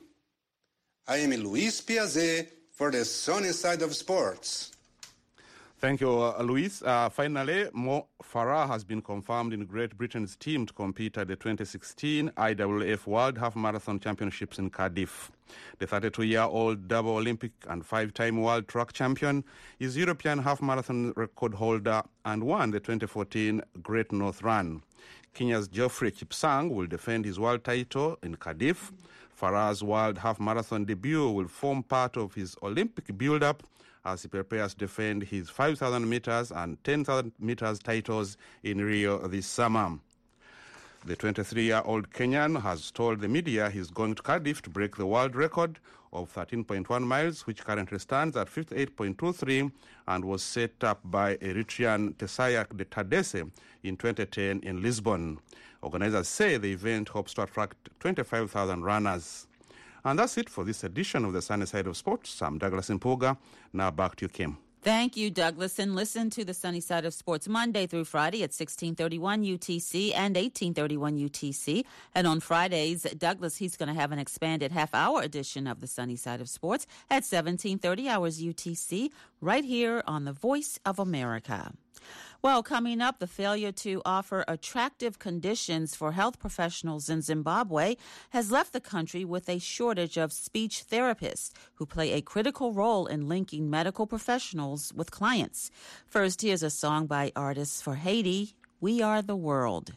I am Luis Piazet for the sunny side of sports. Thank you, uh, Luis. Uh, finally, Mo Farah has been confirmed in Great Britain's team to compete at the twenty sixteen I W F World Half Marathon Championships in Cardiff. The thirty-two-year-old double Olympic and five-time world track champion is European half marathon record holder and won the twenty fourteen Great North Run. Kenya's Geoffrey Kipsang will defend his world title in Cardiff. Farah's world half marathon debut will form part of his Olympic build-up as he prepares to defend his five thousand meters and ten thousand meters titles in Rio this summer. The twenty-three-year-old Kenyan has told the media he's going to Cardiff to break the world record of thirteen point one miles, which currently stands at fifty-eight point two three and was set up by Eritrean Tesaya Tadese in twenty ten in Lisbon. Organizers say the event hopes to attract twenty-five thousand runners. And that's it for this edition of the Sunny Side of Sports. I'm Douglas Mpuga. Now back to you, Kim. Thank you, Douglas. And listen to the Sunny Side of Sports Monday through Friday at sixteen thirty-one U T C and eighteen thirty-one U T C. And on Fridays, Douglas, he's going to have an expanded half-hour edition of the Sunny Side of Sports at seventeen thirty hours U T C right here on the Voice of America. Well, coming up, the failure to offer attractive conditions for health professionals in Zimbabwe has left the country with a shortage of speech therapists who play a critical role in linking medical professionals with clients. First, here's a song by Artists for Haiti, We Are the World.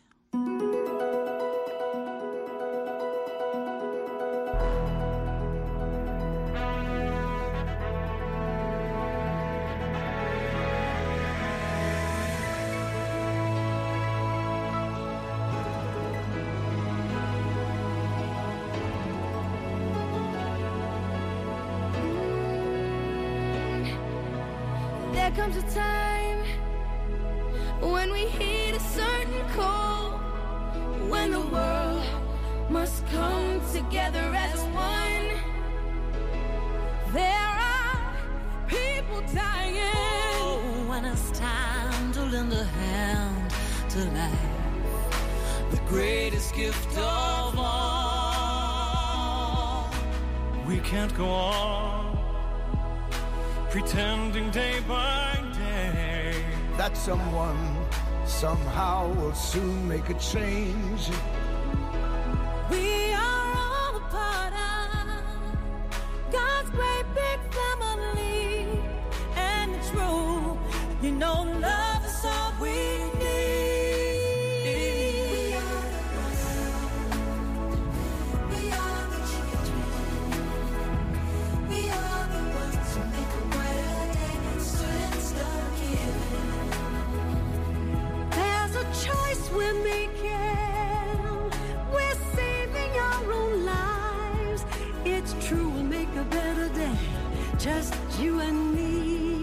There comes a time when we heed a certain call, when the world must come together as one. There are people dying. Oh, when it's time to lend a hand to life, the greatest gift of all. We can't go on pretending day by day that someone somehow will soon make a change. We are all a part of God's great big family, and it's true, you know, love is all we need. We are the world. We are the children. We are the ones who make a brighter day. So let's start giving. There's a choice we're making. We're saving our own lives. It's true, we'll make a better day. Just you and me.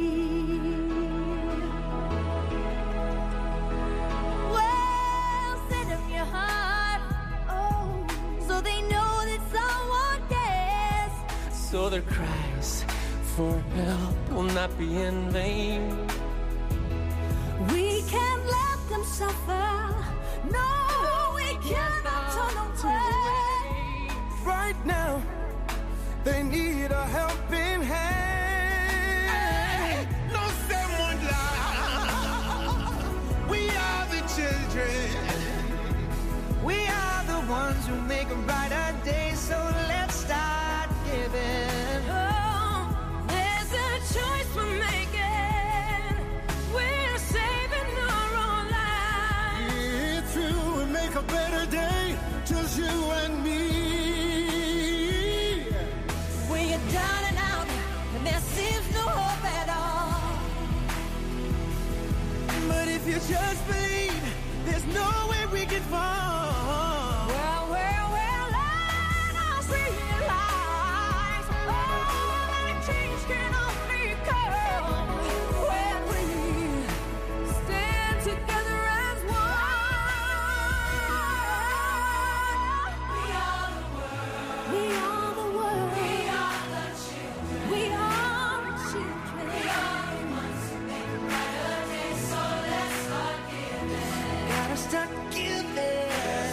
Well, set up your heart. Oh, so they know that someone cares. So their cries for help will not be in vain. We can't let them suffer. No, we cannot turn away. Right now, they need a helping hand. No someone lie. We are the children. We are the ones who make a brighter day, so let's start giving. Oh, there's a choice we're making. Just believe there's no way we can fall. Well, well, well, let us realize all that change can only come when we stand together as one. We are the world. We are the world. We are the children. We are the children. We are the ones who make a brighter day. So let's start giving. Gotta start giving.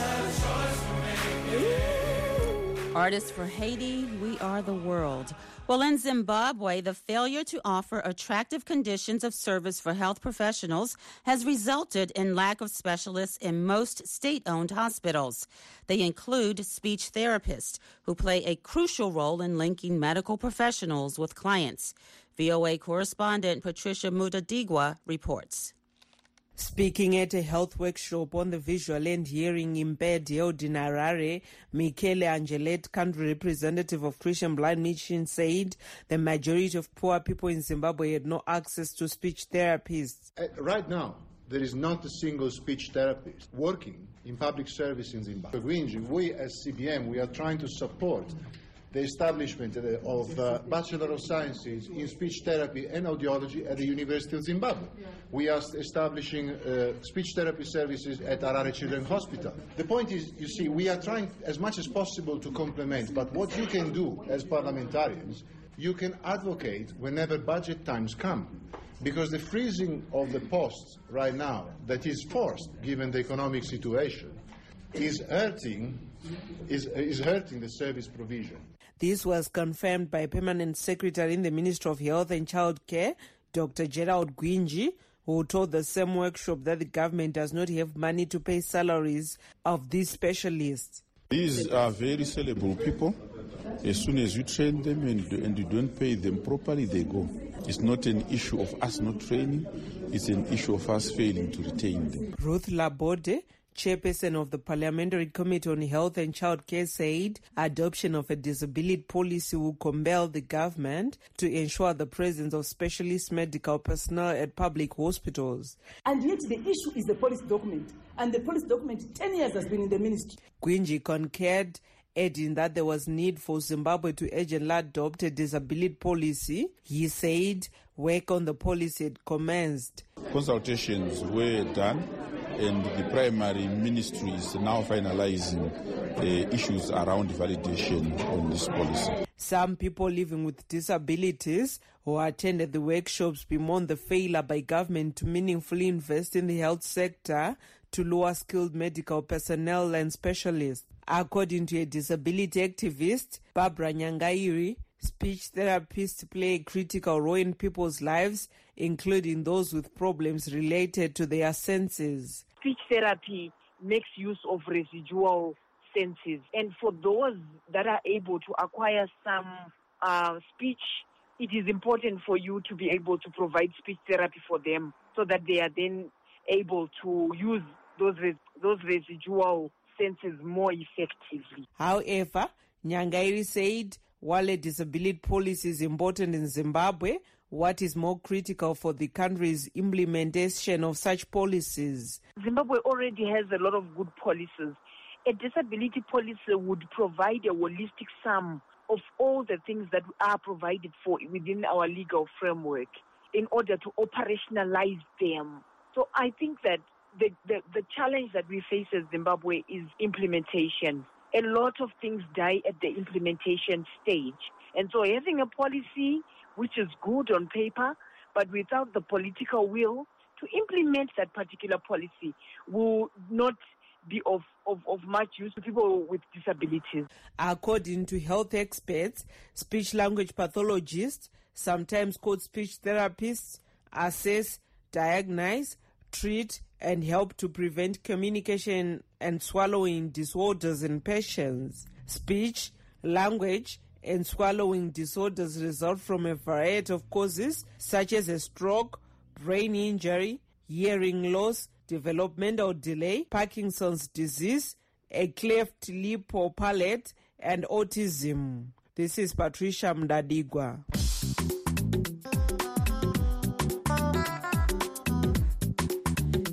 Artists for Haiti, we are the world. Well, in Zimbabwe, the failure to offer attractive conditions of service for health professionals has resulted in lack of specialists in most state-owned hospitals. They include speech therapists, who play a crucial role in linking medical professionals with clients. V O A correspondent Patricia Mutadigwa reports. Speaking at a health workshop on the visual and hearing impaired Dinarare, Michele Angelet, country representative of Christian Blind Mission, said the majority of poor people in Zimbabwe had no access to speech therapists. Uh, right now, there is not a single speech therapist working in public service in Zimbabwe. We as C B M, we are trying to support the establishment of uh, Bachelor of Sciences in Speech Therapy and Audiology at the University of Zimbabwe. We are establishing uh, speech therapy services at Harare Children's Hospital. The point is, you see, we are trying as much as possible to complement, but what you can do as parliamentarians, you can advocate whenever budget times come. Because the freezing of the posts right now, that is forced given the economic situation, is hurting, is, is hurting the service provision. This was confirmed by Permanent Secretary in the Ministry of Health and Child Care, Doctor Gerald Gwinji, who told the same workshop that the government does not have money to pay salaries of these specialists. These are very sellable people. As soon as you train them and, and you don't pay them properly, they go. It's not an issue of us not training, it's an issue of us failing to retain them. Ruth Labode, chairperson of the Parliamentary Committee on Health and Child Care, said adoption of a disability policy will compel the government to ensure the presence of specialist medical personnel at public hospitals. And yet the issue is the policy document. And the policy document, ten years has been in the ministry. Gwinji concurred, adding that there was need for Zimbabwe to urgently adopt a disability policy. He said work on the policy had commenced. Consultations were done, and the primary ministry is now finalizing uh, issues around validation on this policy. Some people living with disabilities who attended the workshops bemoan the failure by government to meaningfully invest in the health sector to lower skilled medical personnel and specialists. According to a disability activist, Barbara Nyangairi, speech therapists play a critical role in people's lives, including those with problems related to their senses. Speech therapy makes use of residual senses, and for those that are able to acquire some uh, speech, it is important for you to be able to provide speech therapy for them so that they are then able to use those res- those residual senses more effectively. However, Nyangairi said while a disability policy is important in Zimbabwe, what is more critical for the country's implementation of such policies? Zimbabwe already has a lot of good policies. A disability policy would provide a holistic sum of all the things that are provided for within our legal framework in order to operationalize them. So I think that the, the, the challenge that we face as Zimbabwe is implementation. A lot of things die at the implementation stage. And so having a policy which is good on paper, but without the political will to implement that particular policy will not be of, of, of much use to people with disabilities. According to health experts, speech-language pathologists, sometimes called speech therapists, assess, diagnose, treat, and help to prevent communication and swallowing disorders in patients. Speech, language, and swallowing disorders result from a variety of causes, such as a stroke, brain injury, hearing loss, developmental delay, Parkinson's disease, a cleft lip or palate, and autism. This is Patricia Mdadigwa.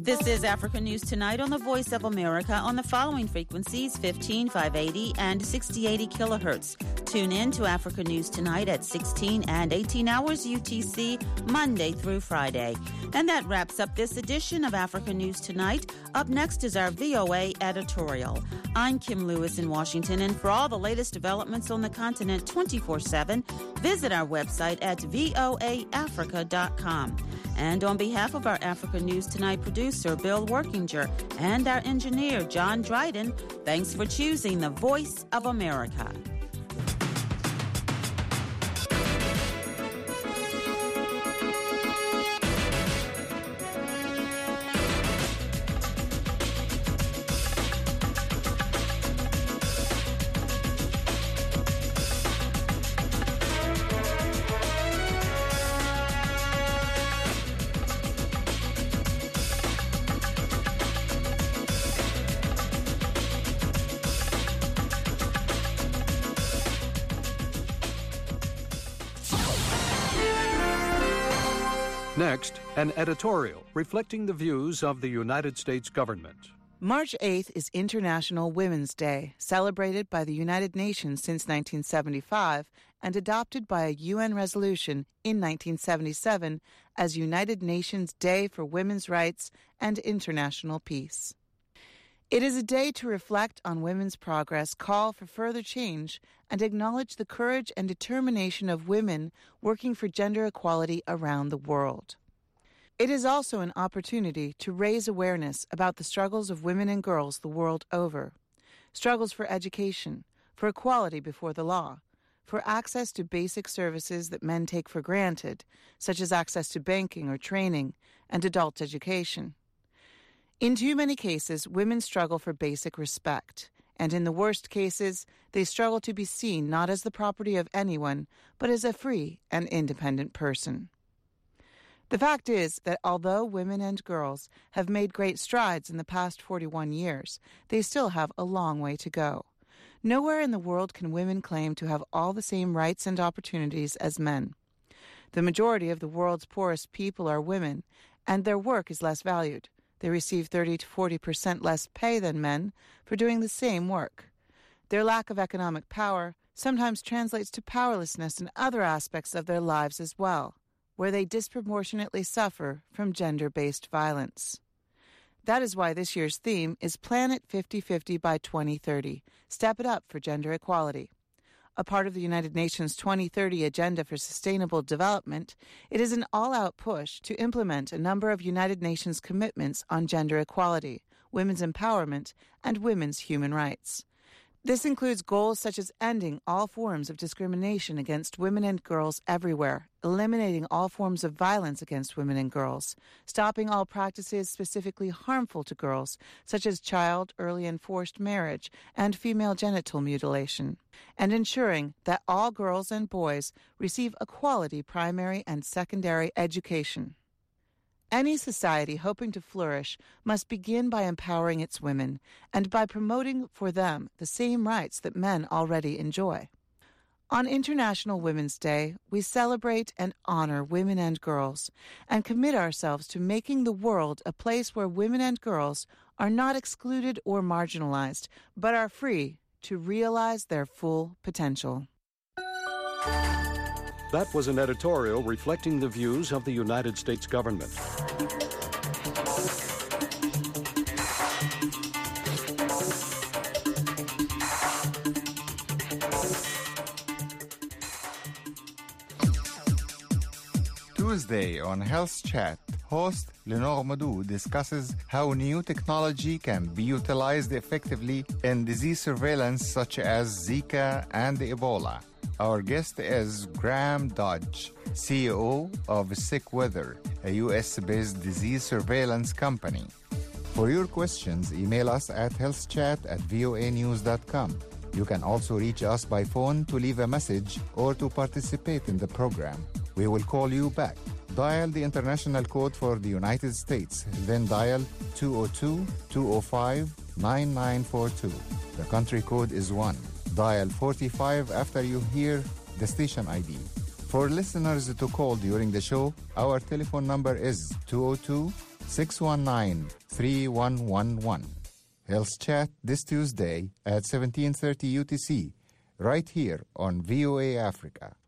This is Africa News Tonight on the Voice of America on the following frequencies, fifteen, five eighty and sixty eighty kilohertz. Tune in to Africa News Tonight at sixteen and eighteen hours U T C, Monday through Friday. And that wraps up this edition of Africa News Tonight. Up next is our V O A editorial. I'm Kim Lewis in Washington, and for all the latest developments on the continent twenty-four seven, visit our website at voa africa dot com. And on behalf of our Africa News Tonight producer, Bill Workinger, and our engineer, John Dryden, thanks for choosing the Voice of America. Next, an editorial reflecting the views of the United States government. March eighth is International Women's Day, celebrated by the United Nations since nineteen seventy-five and adopted by a U N resolution in nineteen seventy-seven as United Nations Day for Women's Rights and International Peace. It is a day to reflect on women's progress, call for further change, and acknowledge the courage and determination of women working for gender equality around the world. It is also an opportunity to raise awareness about the struggles of women and girls the world over. Struggles for education, for equality before the law, for access to basic services that men take for granted, such as access to banking or training, and adult education. In too many cases, women struggle for basic respect, and in the worst cases, they struggle to be seen not as the property of anyone, but as a free and independent person. The fact is that although women and girls have made great strides in the past forty-one years, they still have a long way to go. Nowhere in the world can women claim to have all the same rights and opportunities as men. The majority of the world's poorest people are women, and their work is less valued. They receive thirty to forty percent less pay than men for doing the same work. Their lack of economic power sometimes translates to powerlessness in other aspects of their lives as well, where they disproportionately suffer from gender-based violence. That is why this year's theme is Planet fifty fifty by twenty thirty, Step It Up for Gender Equality. A part of the United Nations twenty thirty Agenda for Sustainable Development, it is an all-out push to implement a number of United Nations commitments on gender equality, women's empowerment, and women's human rights. This includes goals such as ending all forms of discrimination against women and girls everywhere, eliminating all forms of violence against women and girls, stopping all practices specifically harmful to girls, such as child, early and forced marriage, and female genital mutilation, and ensuring that all girls and boys receive a quality primary and secondary education. Any society hoping to flourish must begin by empowering its women and by promoting for them the same rights that men already enjoy. On International Women's Day, we celebrate and honor women and girls and commit ourselves to making the world a place where women and girls are not excluded or marginalized, but are free to realize their full potential. That was an editorial reflecting the views of the United States government. Tuesday on Health Chat, host Lenore Madou discusses how new technology can be utilized effectively in disease surveillance such as Zika and Ebola. Our guest is Graham Dodge, C E O of SickWeather, a U S-based disease surveillance company. For your questions, email us at healthchat at voa news dot com. You can also reach us by phone to leave a message or to participate in the program. We will call you back. Dial the international code for the United States, then dial two oh two, two oh five, nine nine four two. The country code is one. Dial forty-five after you hear the station I D. For listeners to call during the show, our telephone number is two oh two, six one nine, three one one one. Health Chat this Tuesday at seventeen thirty U T C, right here on V O A Africa.